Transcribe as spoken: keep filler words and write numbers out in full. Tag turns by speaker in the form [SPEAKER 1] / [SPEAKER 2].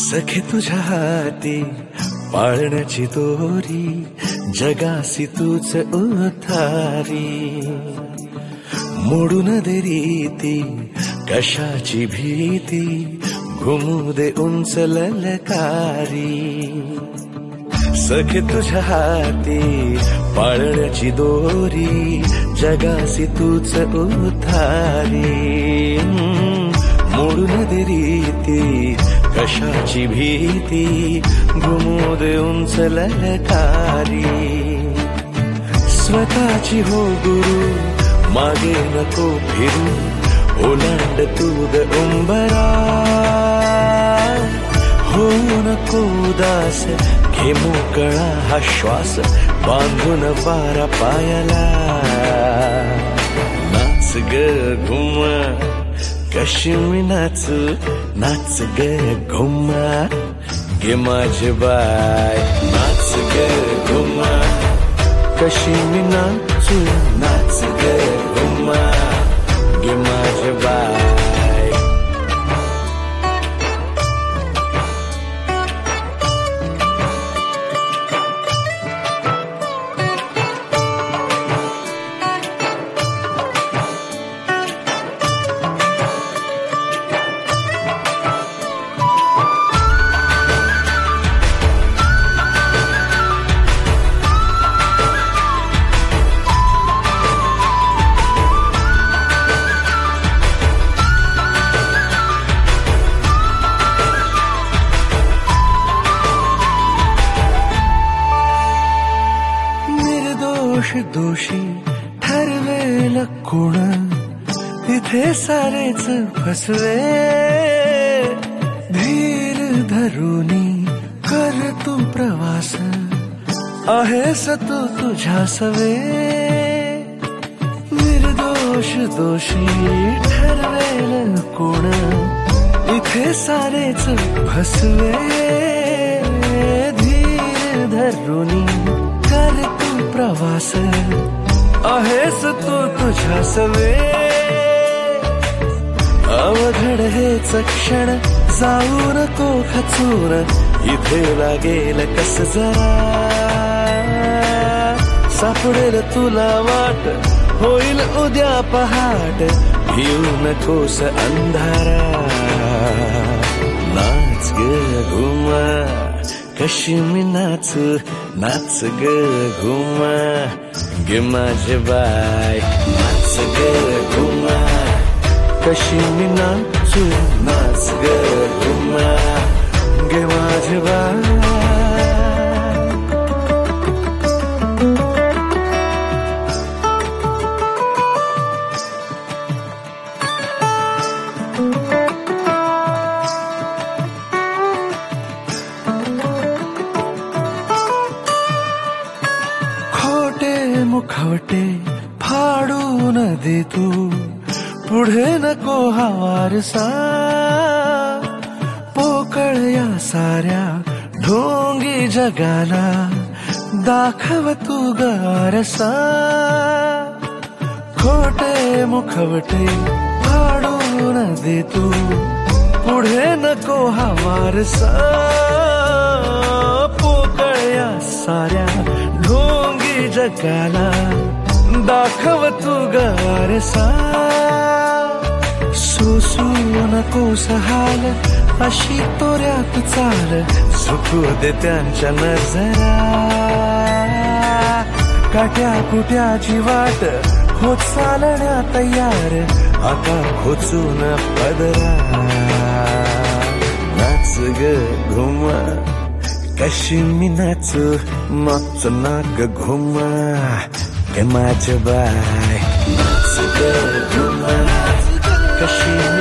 [SPEAKER 1] सखे तुझ्या हाती पाळण्याची दोरी, जगासी तूच उथारी. मोडून दे रीती कशाची भीती, घुमू दे उंच ललकारी. सखे तुझ्या हाती पाळण्याची दोरी, जगासी तूच उथारी. मोडून दे रीती कशाची भीती, घुमू दे उंच ललकारी. स्वतःची हो गुरु मागे नको फिरू, ओलांड तू द उंबरा. हो नको उदास, घे मोकळा हा श्वास, बांधून वारा पायाला. नाच ग घुमा कशी मी नाचू, नाच ग घुमा गे माझे बाय. नाच ग घुमा कशी मी नाचू, नाच ग घुमा गे माझे बाय. दोषी ठरवेल कोण, तिथे सारेच फसवे. धीर धरुनी कर तू प्रवास, आहेस तू तुझ्या सवे. निर्दोष दोषी ठरवेल कोण, इथे सारेच फसवे. धीर धरुनी कर तू प्रवास, आहेस तू तुझ्या सवे. अवघड हेच क्षण जाऊ नको खचून, इथे लागेल कस जरा. सापडेल तुला वाट, होईल उद्या पहाट, भिऊ नकोस अंधारा. नाच ग घुमा कशी मी नाचू, नाच ग घुमा गे माझे बाय. नाच ग घुमा कशी मी नाचू, नाच ग घुमा गे माझे बाय. मुखवटे फाडून दे तू, पुढे नको हा वारसा. पोकळ या साऱ्या ढोंगी जगाला, दाखव तू गारसा. खोटे मुखवटे फाडून दे तू, पुढे नको हा वारसा. पोकळ या साऱ्या ढोंगी जगाला, दाखव तू गारसा. सोसू नको सहाल, अशी तोऱ्यात चाल, झुकू दे त्यांच्या नजरा. काट्या कुट्याची वाट हो चालण्या तयार, आता खोचून पदरा. नाच ग घुमा कशी मी नाचू, नाच ना ग घुमा गे माझे बाय. नाच ग घुमा कशी